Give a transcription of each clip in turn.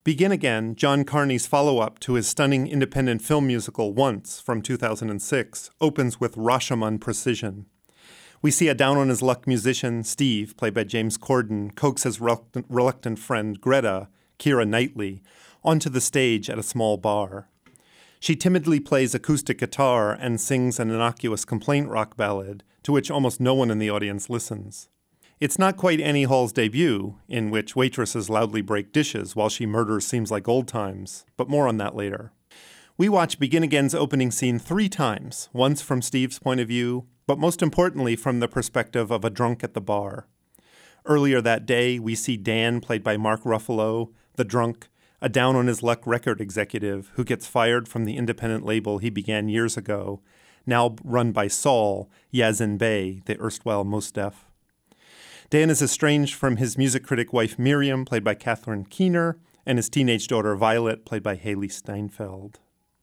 Begin Again, John Carney's follow-up to his stunning independent film musical Once from 2006, opens with Rashomon precision. We see a down-on-his-luck musician, Steve, played by James Corden, coax his reluctant friend, Greta, Keira Knightley, onto the stage at a small bar. She timidly plays acoustic guitar and sings an innocuous complaint rock ballad, to which almost no one in the audience listens. It's not quite Annie Hall's debut, in which waitresses loudly break dishes while she murders Seems Like Old Times, but more on that later. We watch Begin Again's opening scene 3 times, once from Steve's point of view, but most importantly from the perspective of a drunk at the bar. Earlier that day, we see Dan, played by Mark Ruffalo, the drunk, a down-on-his-luck record executive who gets fired from the independent label he began years ago, now run by Saul, Yazin Bey, the erstwhile Mos Def. Dan is estranged from his music critic wife Miriam, played by Catherine Keener, and his teenage daughter Violet, played by Haley Steinfeld.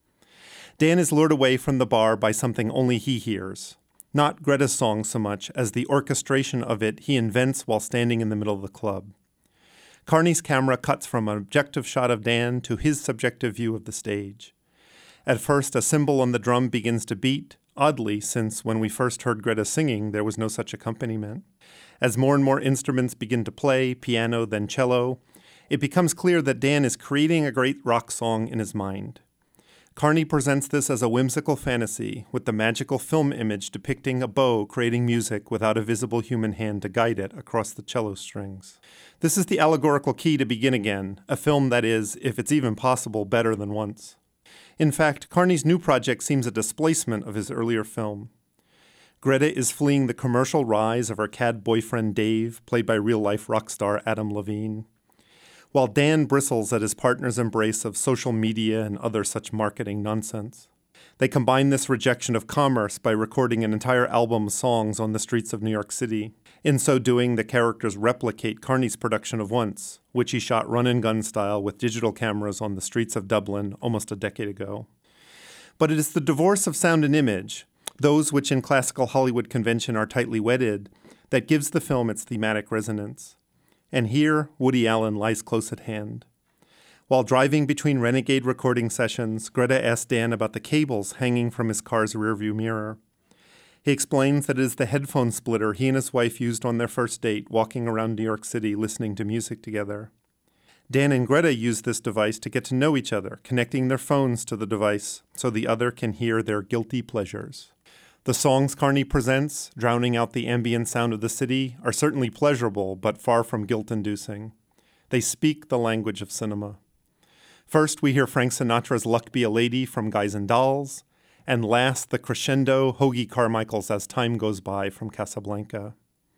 Dan is lured away from the bar by something only he hears. Not Greta's song so much as the orchestration of it he invents while standing in the middle of the club. Carney's camera cuts from an objective shot of Dan to his subjective view of the stage. At first, a cymbal on the drum begins to beat, oddly, since when we first heard Greta singing, there was no such accompaniment. As more and more instruments begin to play, piano, then cello, it becomes clear that Dan is creating a great rock song in his mind. Carney presents this as a whimsical fantasy, with the magical film image depicting a bow creating music without a visible human hand to guide it across the cello strings. This is the allegorical key to Begin Again, a film that is, if it's even possible, better than Once. In fact, Carney's new project seems a displacement of his earlier film. Greta is fleeing the commercial rise of her cad boyfriend Dave, played by real-life rock star Adam Levine, while Dan bristles at his partner's embrace of social media and other such marketing nonsense. They combine this rejection of commerce by recording an entire album of songs on the streets of New York City. In so doing, the characters replicate Carney's production of Once, which he shot run-and-gun style with digital cameras on the streets of Dublin almost a decade ago. But it is the divorce of sound and image, those which in classical Hollywood convention are tightly wedded, that gives the film its thematic resonance. And here, Woody Allen lies close at hand. While driving between renegade recording sessions, Greta asks Dan about the cables hanging from his car's rearview mirror. He explains that it is the headphone splitter he and his wife used on their first date, walking around New York City listening to music together. Dan and Greta use this device to get to know each other, connecting their phones to the device so the other can hear their guilty pleasures. The songs Carney presents, drowning out the ambient sound of the city, are certainly pleasurable, but far from guilt-inducing. They speak the language of cinema. First, we hear Frank Sinatra's Luck Be a Lady from Guys and Dolls, and last, the crescendo Hoagy Carmichael's As Time Goes By from Casablanca.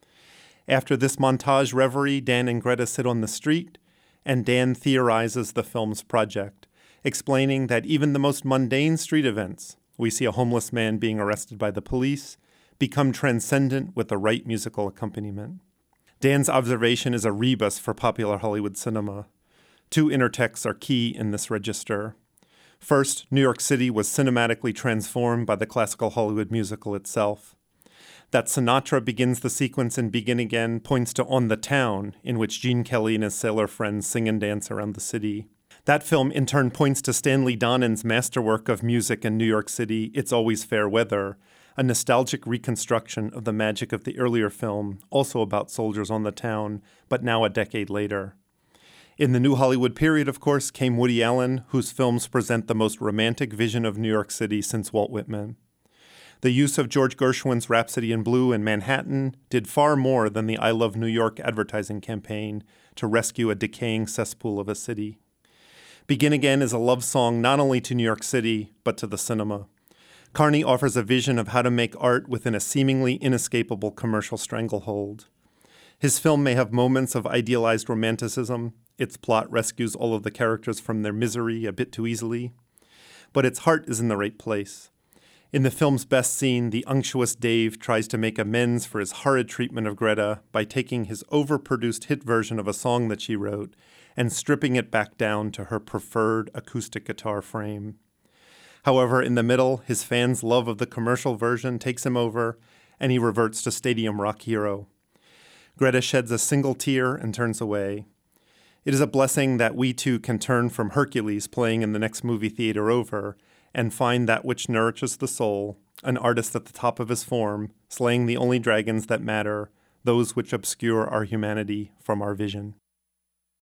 After this montage reverie, Dan and Greta sit on the street, and Dan theorizes the film's project, explaining that even the most mundane street events, we see a homeless man being arrested by the police, become transcendent with the right musical accompaniment. Dan's observation is a rebus for popular Hollywood cinema. 2 intertexts are key in this register. First, New York City was cinematically transformed by the classical Hollywood musical itself. That Sinatra begins the sequence in Begin Again points to On the Town, in which Gene Kelly and his sailor friends sing and dance around the city. That film in turn points to Stanley Donen's masterwork of music in New York City, It's Always Fair Weather, a nostalgic reconstruction of the magic of the earlier film, also about soldiers on the town, but now a decade later. In the New Hollywood period, of course, came Woody Allen, whose films present the most romantic vision of New York City since Walt Whitman. The use of George Gershwin's Rhapsody in Blue in Manhattan did far more than the I Love New York advertising campaign to rescue a decaying cesspool of a city. Begin Again is a love song not only to New York City, but to the cinema. Carney offers a vision of how to make art within a seemingly inescapable commercial stranglehold. His film may have moments of idealized romanticism. Its plot rescues all of the characters from their misery a bit too easily. But its heart is in the right place. In the film's best scene, the unctuous Dave tries to make amends for his horrid treatment of Greta by taking his overproduced hit version of a song that she wrote and stripping it back down to her preferred acoustic guitar frame. However, in the middle, his fans' love of the commercial version takes him over, and he reverts to Stadium Rock Hero. Greta sheds a single tear and turns away. It is a blessing that we too can turn from Hercules playing in the next movie theater over and find that which nourishes the soul, an artist at the top of his form, slaying the only dragons that matter, those which obscure our humanity from our vision.